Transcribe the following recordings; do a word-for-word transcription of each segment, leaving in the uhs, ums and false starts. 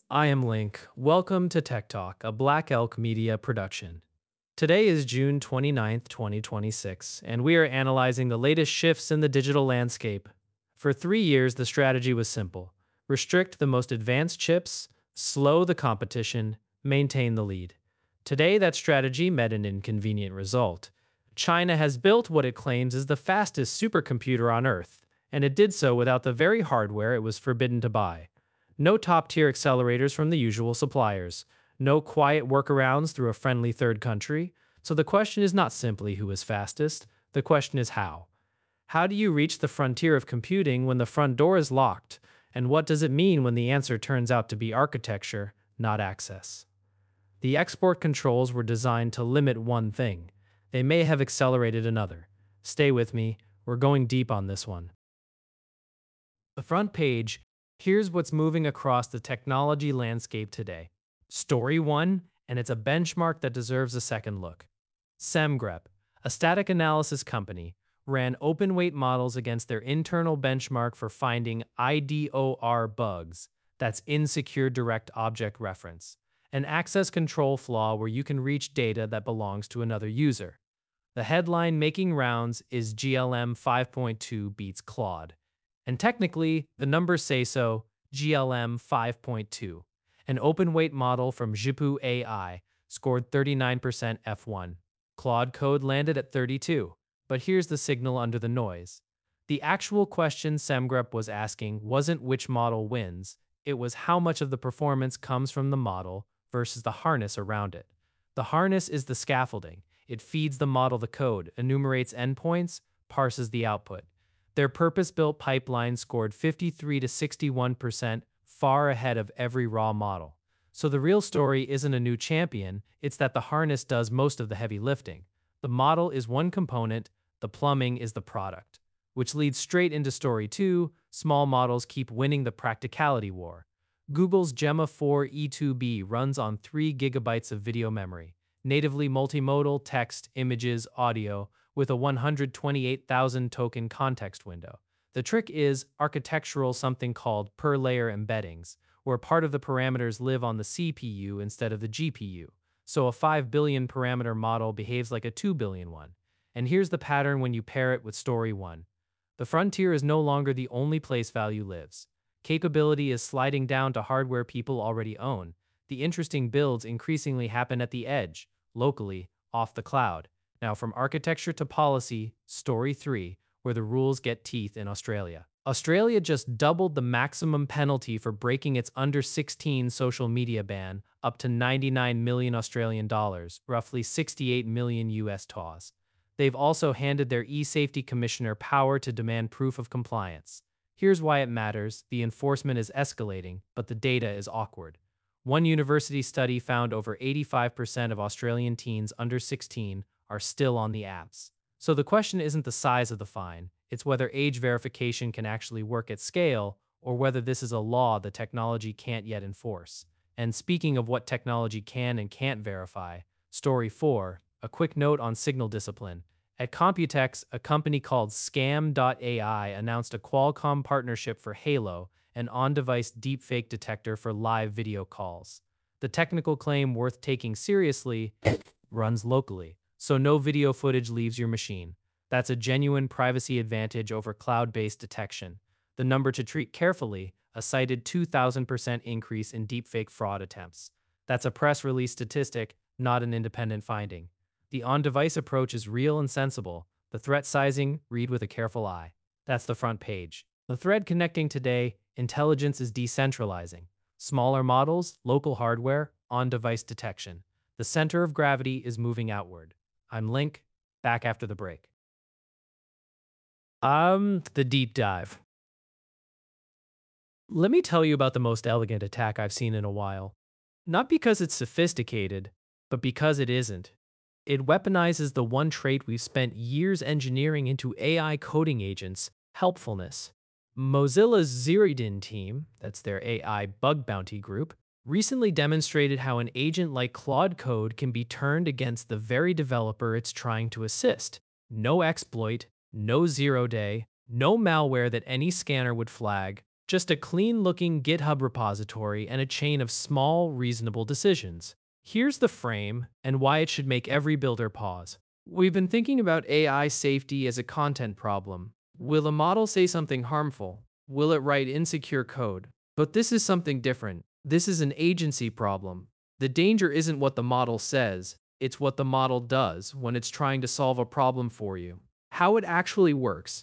I am Link. Welcome to Tech Talk, a Black Elk Media production. Today is June twenty-ninth, twenty twenty-six, and we are analyzing the latest shifts in the digital landscape. For three years, the strategy was simple: restrict the most advanced chips, slow the competition, maintain the lead. Today, that strategy met an inconvenient result. China has built what it claims is the fastest supercomputer on Earth, and it did so without the very hardware it was forbidden to buy. No top-tier accelerators from the usual suppliers. No quiet workarounds through a friendly third country. So the question is not simply who is fastest, the question is how. How do you reach the frontier of computing when the front door is locked? And what does it mean when the answer turns out to be architecture, not access? The export controls were designed to limit one thing. They may have accelerated another. Stay with me, we're going deep on this one. The front page. Here's what's moving across the technology landscape today. Story one, and it's a benchmark that deserves a second look. SemGrep, a static analysis company, ran open-weight models against their internal benchmark for finding I D O R bugs, that's insecure direct object reference, an access control flaw where you can reach data that belongs to another user. The headline making rounds is G L M five point two beats Claude. And technically, the numbers say so, G L M five point two. An open-weight model from Zhipu A I scored thirty-nine percent F one. Claude Code landed at thirty-two. But here's the signal under the noise. The actual question SemGrep was asking wasn't which model wins, it was how much of the performance comes from the model versus the harness around it. The harness is the scaffolding. It feeds the model the code, enumerates endpoints, parses the output. Their purpose-built pipeline scored fifty-three to sixty-one percent, far ahead of every raw model. So the real story isn't a new champion, it's that the harness does most of the heavy lifting. The model is one component, the plumbing is the product. Which leads straight into story two, small models keep winning the practicality war. Google's Gemma four E two B runs on three gigabytes of video memory, natively multimodal, text, images, audio, with a one hundred twenty-eight thousand token context window. The trick is architectural something called per-layer embeddings, where part of the parameters live on the C P U instead of the G P U. So a five billion parameter model behaves like a two billion one. And here's the pattern when you pair it with story one. The frontier is no longer the only place value lives. Capability is sliding down to hardware people already own. The interesting builds increasingly happen at the edge, locally, off the cloud. Now from architecture to policy, story three, where the rules get teeth in Australia. Australia just doubled the maximum penalty for breaking its under sixteen social media ban up to ninety-nine million Australian dollars, roughly sixty-eight million U S dollars. They've also handed their e-safety commissioner power to demand proof of compliance. Here's why it matters: the enforcement is escalating, but the data is awkward. One university study found over eighty-five percent of Australian teens under sixteen are still on the apps. So the question isn't the size of the fine, it's whether age verification can actually work at scale, or whether this is a law the technology can't yet enforce. And speaking of what technology can and can't verify, story four, a quick note on signal discipline. At Computex, a company called Scam dot A I announced a Qualcomm partnership for Halo, an on-device deepfake detector for live video calls. The technical claim, worth taking seriously, runs locally, so no video footage leaves your machine. That's a genuine privacy advantage over cloud-based detection. The number to treat carefully, a cited two thousand percent increase in deepfake fraud attempts. That's a press release statistic, not an independent finding. The on-device approach is real and sensible. The threat sizing, read with a careful eye. That's the front page. The thread connecting today, intelligence is decentralizing. Smaller models, local hardware, on-device detection. The center of gravity is moving outward. I'm Link, back after the break. Um, the deep dive. Let me tell you about the most elegant attack I've seen in a while. Not because it's sophisticated, but because it isn't. It weaponizes the one trait we've spent years engineering into A I coding agents: helpfulness. Mozilla's Zeridin team, that's their A I bug bounty group, recently demonstrated how an agent like Claude Code can be turned against the very developer it's trying to assist. No exploit, no zero day, no malware that any scanner would flag, Just a clean-looking GitHub repository and a chain of small, reasonable decisions. Here's the frame and why it should make every builder pause. We've been thinking about A I safety as a content problem. Will a model say something harmful? Will it write insecure code? But this is something different. This is an agency problem. The danger isn't what the model says, it's what the model does when it's trying to solve a problem for you. How it actually works.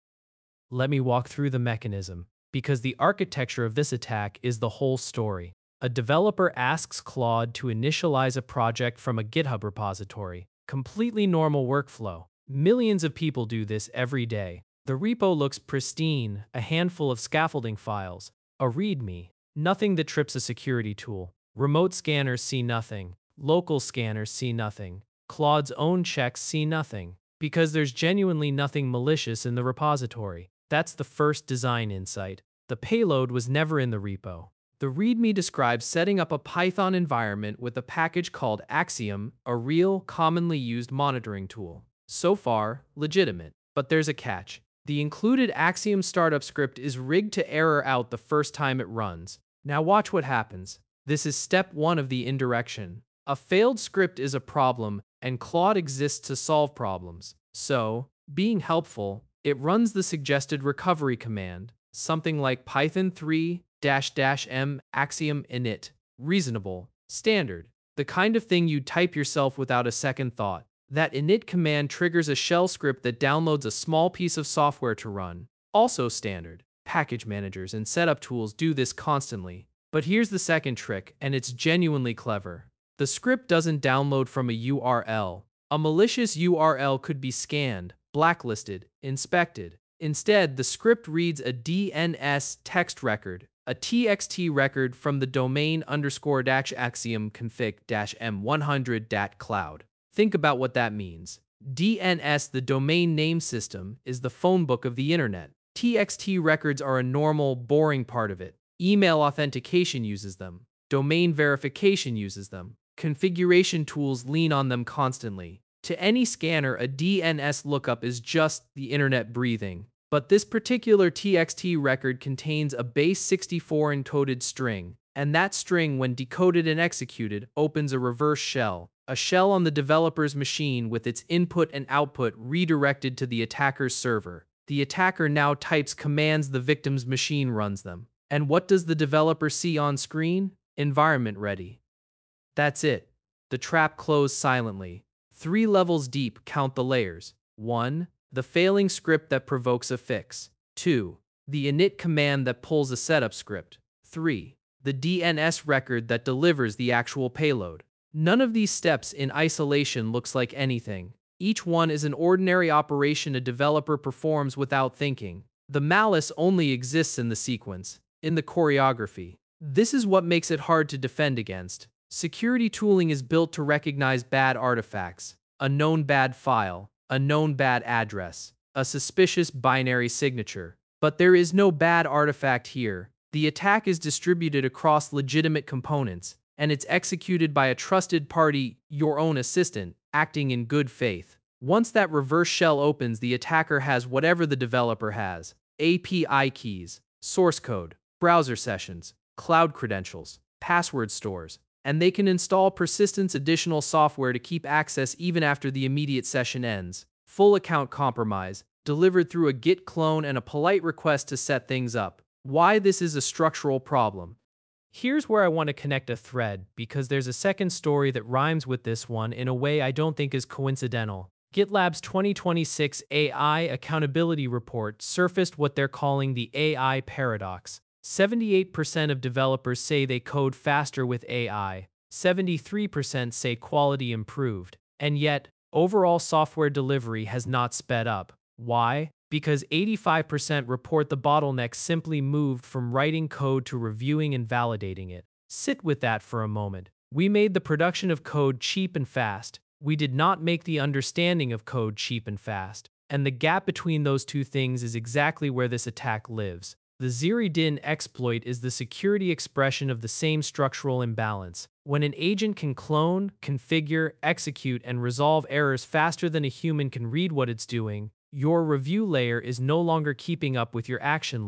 Let me walk through the mechanism, because the architecture of this attack is the whole story. A developer asks Claude to initialize a project from a GitHub repository. Completely normal workflow. Millions of people do this every day. The repo looks pristine, a handful of scaffolding files, a README, nothing that trips a security tool. Remote scanners see nothing. Local scanners see nothing. Claude's own checks see nothing, because there's genuinely nothing malicious in the repository. That's the first design insight. The payload was never in the repo. The README describes setting up a Python environment with a package called Axiom, a real, commonly used monitoring tool. So far, legitimate. But there's a catch. The included Axiom startup script is rigged to error out the first time it runs. Now watch what happens. This is step one of the indirection. A failed script is a problem, and Claude exists to solve problems. So, being helpful, it runs the suggested recovery command, something like Python three dash dash m axiom init. Reasonable, standard, the kind of thing you'd type yourself without a second thought. That init command triggers a shell script that downloads a small piece of software to run. Also standard. Package managers and setup tools do this constantly. But here's the second trick, and it's genuinely clever. The script doesn't download from a U R L. A malicious U R L could be scanned, blacklisted, inspected. Instead, the script reads a D N S text record, a T X T record from the domain underscore dash axiom config dash m one hundred dat cloud. Think about what that means. D N S, the domain name system, is the phone book of the internet. T X T records are a normal, boring part of it. Email authentication uses them. Domain verification uses them. Configuration tools lean on them constantly. To any scanner, a D N S lookup is just the internet breathing. But this particular T X T record contains a base sixty-four encoded string, and that string, when decoded and executed, opens a reverse shell. A shell on the developer's machine with its input and output redirected to the attacker's server. The attacker now types commands, the victim's machine runs them. And what does the developer see on screen? Environment ready. That's it. The trap closed silently. Three levels deep, count the layers. one. The failing script that provokes a fix. two. The init command that pulls a setup script. three. The D N S record that delivers the actual payload. None of these steps in isolation looks like anything. Each one is an ordinary operation a developer performs without thinking. The malice only exists in the sequence, in the choreography. This is what makes it hard to defend against. Security tooling is built to recognize bad artifacts, a known bad file, a known bad address, a suspicious binary signature. But there is no bad artifact here. The attack is distributed across legitimate components, and it's executed by a trusted party, your own assistant, acting in good faith. Once that reverse shell opens, the attacker has whatever the developer has: A P I keys, source code, browser sessions, cloud credentials, password stores, and they can install persistence additional software to keep access even after the immediate session ends. Full account compromise, delivered through a Git clone and a polite request to set things up. Why this is a structural problem. Here's where I want to connect a thread, because there's a second story that rhymes with this one in a way I don't think is coincidental. GitLab's twenty twenty-six A I Accountability Report surfaced what they're calling the A I paradox. seventy-eight percent of developers say they code faster with A I, seventy-three percent say quality improved, and yet, overall software delivery has not sped up. Why? Because eighty-five percent report the bottleneck simply moved from writing code to reviewing and validating it. Sit with that for a moment. We made the production of code cheap and fast. We did not make the understanding of code cheap and fast. And the gap between those two things is exactly where this attack lives. The Ziri-Din exploit is the security expression of the same structural imbalance. When an agent can clone, configure, execute, and resolve errors faster than a human can read what it's doing, your review layer is no longer keeping up with your action layer.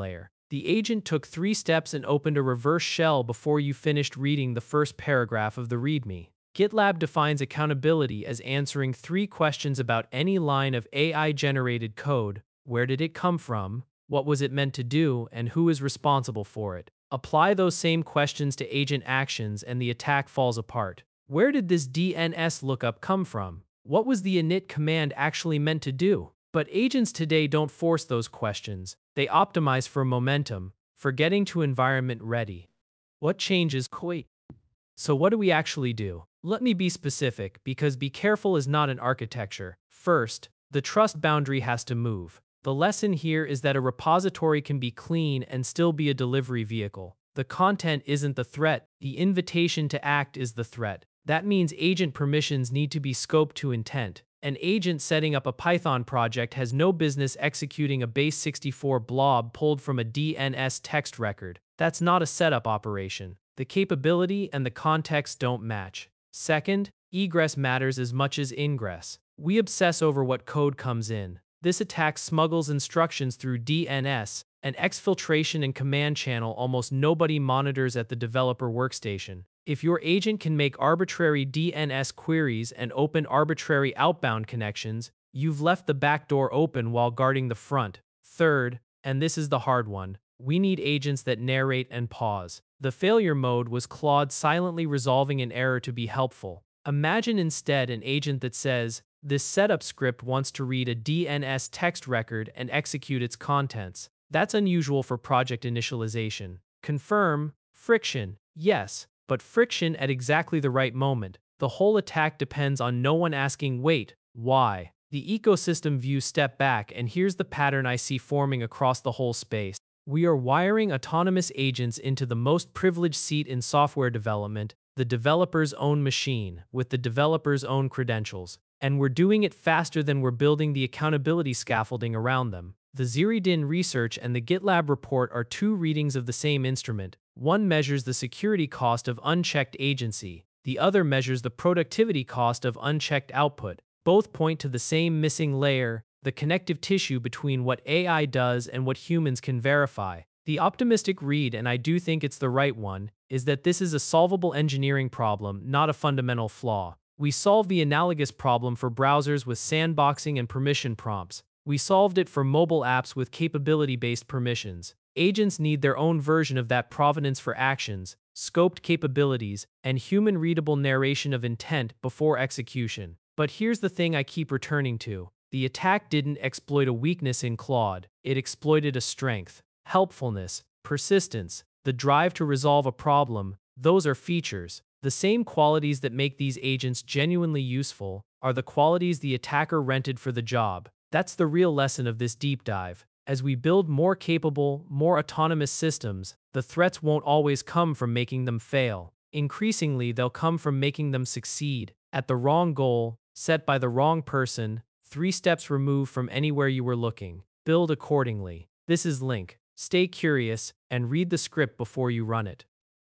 The agent took three steps and opened a reverse shell before you finished reading the first paragraph of the README. GitLab defines accountability as answering three questions about any line of A I-generated code. Where did it come from? What was it meant to do? And who is responsible for it? Apply those same questions to agent actions and the attack falls apart. Where did this D N S lookup come from? What was the init command actually meant to do? But agents today don't force those questions. They optimize for momentum, for getting to environment ready. What changes? Wait. So what do we actually do? Let me be specific, because be careful is not an architecture. First, the trust boundary has to move. The lesson here is that a repository can be clean and still be a delivery vehicle. The content isn't the threat, the invitation to act is the threat. That means agent permissions need to be scoped to intent. An agent setting up a Python project has no business executing a base sixty-four blob pulled from a D N S text record. That's not a setup operation. The capability and the context don't match. Second, egress matters as much as ingress. We obsess over what code comes in. This attack smuggles instructions through D N S, an exfiltration and command channel almost nobody monitors at the developer workstation. If your agent can make arbitrary D N S queries and open arbitrary outbound connections, you've left the back door open while guarding the front. Third, and this is the hard one, we need agents that narrate and pause. The failure mode was Claude silently resolving an error to be helpful. Imagine instead an agent that says, this setup script wants to read a D N S text record and execute its contents. That's unusual for project initialization. Confirm, friction, yes, but friction at exactly the right moment. The whole attack depends on no one asking, wait, why? The ecosystem view step back, and here's the pattern I see forming across the whole space. We are wiring autonomous agents into the most privileged seat in software development, the developer's own machine, with the developer's own credentials. And we're doing it faster than we're building the accountability scaffolding around them. The Zireddin research and the GitLab report are two readings of the same instrument. One measures the security cost of unchecked agency. The other measures the productivity cost of unchecked output. Both point to the same missing layer, the connective tissue between what A I does and what humans can verify. The optimistic read, and I do think it's the right one, is that this is a solvable engineering problem, not a fundamental flaw. We solved the analogous problem for browsers with sandboxing and permission prompts. We solved it for mobile apps with capability-based permissions. Agents need their own version of that provenance for actions, scoped capabilities, and human-readable narration of intent before execution. But here's the thing I keep returning to. The attack didn't exploit a weakness in Claude. It exploited a strength. Helpfulness, persistence, the drive to resolve a problem, those are features. The same qualities that make these agents genuinely useful are the qualities the attacker rented for the job. That's the real lesson of this deep dive. As we build more capable, more autonomous systems, the threats won't always come from making them fail. Increasingly, they'll come from making them succeed at the wrong goal, set by the wrong person, three steps removed from anywhere you were looking. Build accordingly. This is Link. Stay curious and read the script before you run it.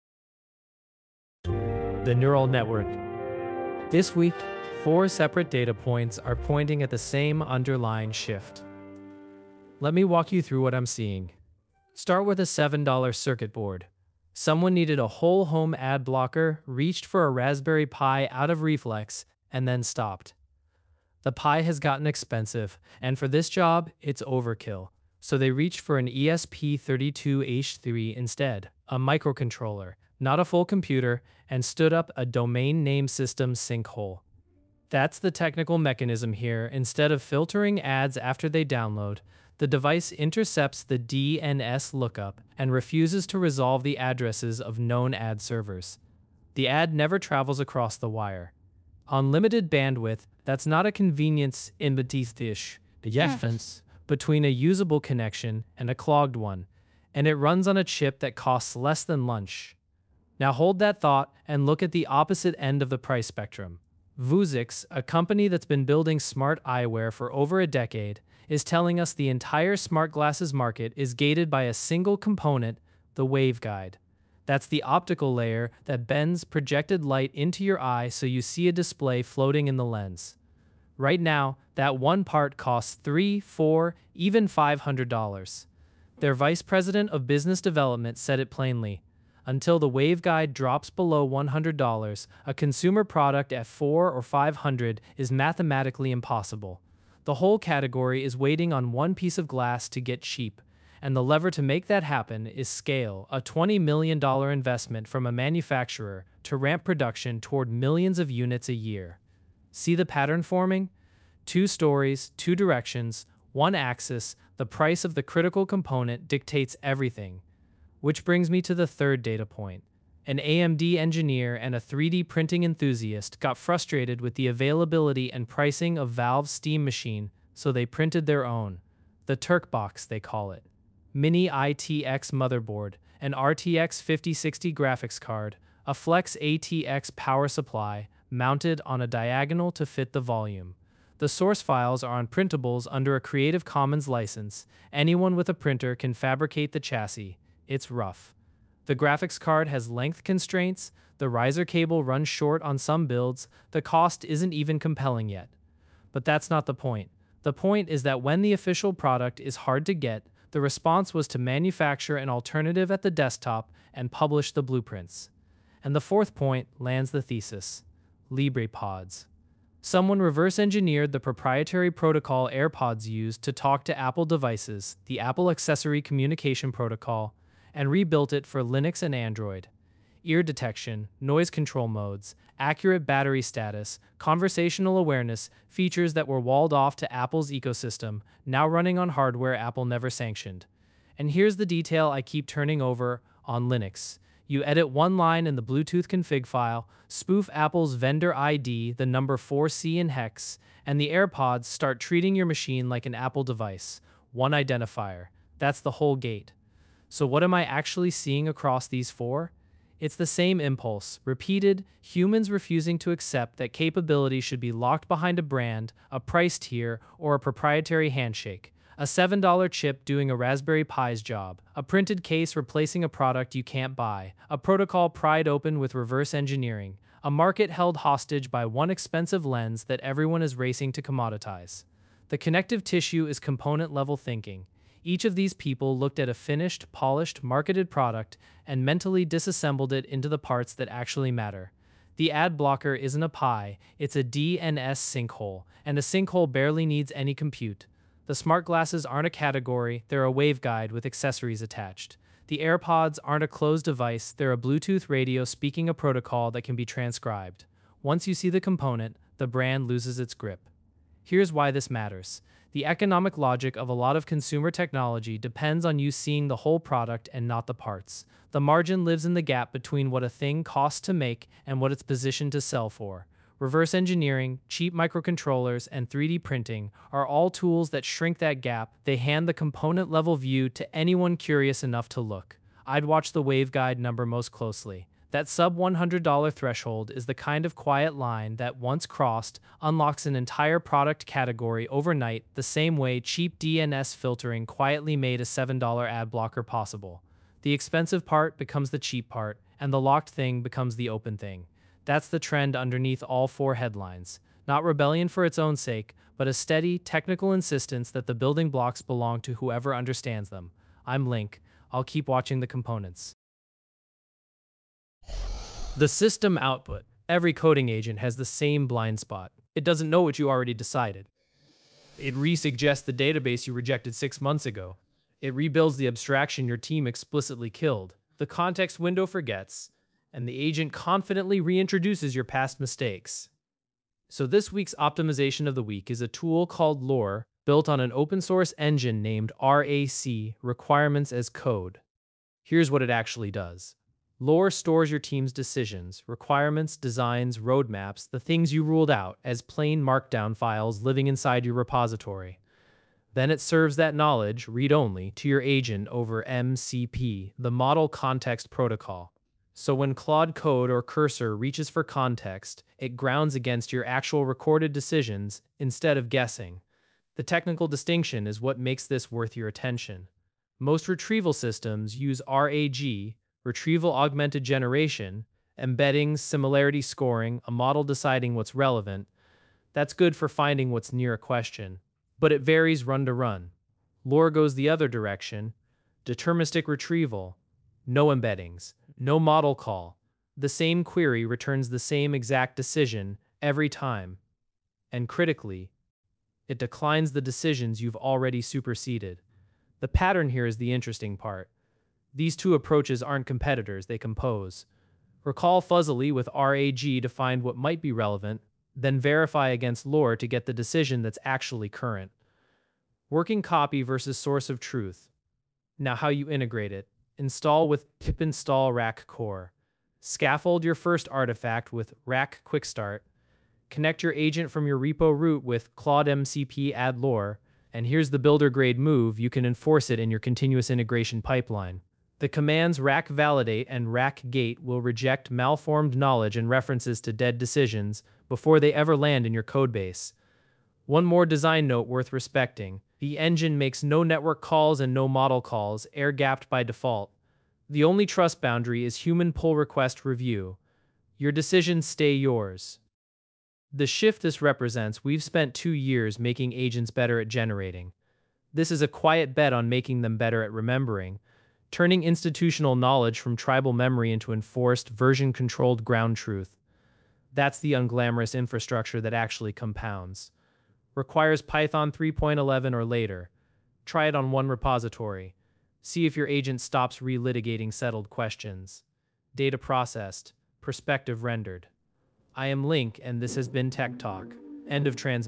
The neural network. This week, four separate data points are pointing at the same underlying shift. Let me walk you through what I'm seeing. Start with a seven dollar circuit board. Someone needed a whole home ad blocker, reached for a Raspberry Pi out of reflex, and then stopped. The Pi has gotten expensive, and for this job, it's overkill. So they reached for an E S P thirty-two H three instead, a microcontroller, not a full computer, and stood up a domain name system sinkhole. That's the technical mechanism here. Instead of filtering ads after they download, the device intercepts the D N S lookup and refuses to resolve the addresses of known ad servers. The ad never travels across the wire. Unlimited bandwidth, that's not a convenience in the difference between a usable connection and a clogged one, and it runs on a chip that costs less than lunch. Now hold that thought and look at the opposite end of the price spectrum. Vuzix, a company that's been building smart eyewear for over a decade, is telling us the entire smart glasses market is gated by a single component, the waveguide. That's the optical layer that bends projected light into your eye so you see a display floating in the lens. Right now, that one part costs three, four, even five hundred dollars. Their vice president of business development said it plainly. Until the waveguide drops below one hundred dollars, a consumer product at four or five hundred dollars is mathematically impossible. The whole category is waiting on one piece of glass to get cheap, and the lever to make that happen is scale, a twenty million dollars investment from a manufacturer to ramp production toward millions of units a year. See the pattern forming? Two stories, two directions, one axis, the price of the critical component dictates everything. Which brings me to the third data point. An A M D engineer and a three D printing enthusiast got frustrated with the availability and pricing of Valve's Steam machine, so they printed their own. The Turkbox, they call it. Mini I T X motherboard, an R T X fifty sixty graphics card, a Flex A T X power supply, mounted on a diagonal to fit the volume. The source files are on printables under a Creative Commons license. Anyone with a printer can fabricate the chassis. It's rough. The graphics card has length constraints, the riser cable runs short on some builds, the cost isn't even compelling yet. But that's not the point. The point is that when the official product is hard to get, the response was to manufacture an alternative at the desktop and publish the blueprints. And the fourth point lands the thesis. LibrePods. Someone reverse-engineered the proprietary protocol AirPods used to talk to Apple devices, the Apple Accessory Communication Protocol, and rebuilt it for Linux and Android. Ear detection, noise control modes, accurate battery status, conversational awareness, features that were walled off to Apple's ecosystem, now running on hardware Apple never sanctioned. And here's the detail I keep turning over on Linux. You edit one line in the Bluetooth config file, spoof Apple's vendor I D, the number four C in hex, and the AirPods start treating your machine like an Apple device. One identifier. That's the whole gate. So what am I actually seeing across these four? It's the same impulse, repeated, humans refusing to accept that capability should be locked behind a brand, a price tier, or a proprietary handshake. A seven dollar chip doing a Raspberry Pi's job, a printed case replacing a product you can't buy, a protocol pried open with reverse engineering, a market held hostage by one expensive lens that everyone is racing to commoditize. The connective tissue is component-level thinking. Each of these people looked at a finished, polished, marketed product and mentally disassembled it into the parts that actually matter. The ad blocker isn't a pie, it's a D N S sinkhole, and a sinkhole barely needs any compute. The smart glasses aren't a category, they're a waveguide with accessories attached. The AirPods aren't a closed device, they're a Bluetooth radio speaking a protocol that can be transcribed. Once you see the component, the brand loses its grip. Here's why this matters. The economic logic of a lot of consumer technology depends on you seeing the whole product and not the parts. The margin lives in the gap between what a thing costs to make and what it's positioned to sell for. Reverse engineering, cheap microcontrollers, and three D printing are all tools that shrink that gap. They hand the component-level view to anyone curious enough to look. I'd watch the waveguide number most closely. That sub one hundred dollar threshold is the kind of quiet line that, once crossed, unlocks an entire product category overnight, the same way cheap D N S filtering quietly made a seven dollar ad blocker possible. The expensive part becomes the cheap part, and the locked thing becomes the open thing. That's the trend underneath all four headlines. Not rebellion for its own sake, but a steady, technical insistence that the building blocks belong to whoever understands them. I'm Link. I'll keep watching the components. The system output. Every coding agent has the same blind spot. It doesn't know what you already decided. It resuggests the database you rejected six months ago. It rebuilds the abstraction your team explicitly killed. The context window forgets, and the agent confidently reintroduces your past mistakes. So this week's optimization of the week is a tool called Lore, built on an open source engine named R A C, Requirements as Code. Here's what it actually does. Lore stores your team's decisions, requirements, designs, roadmaps, the things you ruled out, as plain markdown files living inside your repository. Then it serves that knowledge, read-only, to your agent over M C P, the Model Context Protocol. So when Claude Code or Cursor reaches for context, it grounds against your actual recorded decisions instead of guessing. The technical distinction is what makes this worth your attention. Most retrieval systems use R A G, Retrieval Augmented Generation, embeddings, similarity scoring, a model deciding what's relevant. That's good for finding what's near a question, but it varies run to run. Lore goes the other direction. Deterministic retrieval. No embeddings. No model call. The same query returns the same exact decision every time. And critically, it declines the decisions you've already superseded. The pattern here is the interesting part. These two approaches aren't competitors, they compose. Recall fuzzily with R A G to find what might be relevant, then verify against lore to get the decision that's actually current. Working copy versus source of truth. Now how you integrate it. Install with pip install rack core. Scaffold your first artifact with rack quick start. Connect your agent from your repo root with Claude M C P add lore, and here's the builder grade move, you can enforce it in your continuous integration pipeline. The commands rack validate and rack gate will reject malformed knowledge and references to dead decisions before they ever land in your codebase. One more design note worth respecting. The engine makes no network calls and no model calls, air-gapped by default. The only trust boundary is human pull request review. Your decisions stay yours. The shift this represents, we've spent two years making agents better at generating. This is a quiet bet on making them better at remembering, turning institutional knowledge from tribal memory into enforced, version-controlled ground truth. That's the unglamorous infrastructure that actually compounds. Requires Python three point eleven or later. Try it on one repository. See if your agent stops relitigating settled questions. Data processed, perspective rendered. I am Link, and this has been Tech Talk. End of transmission.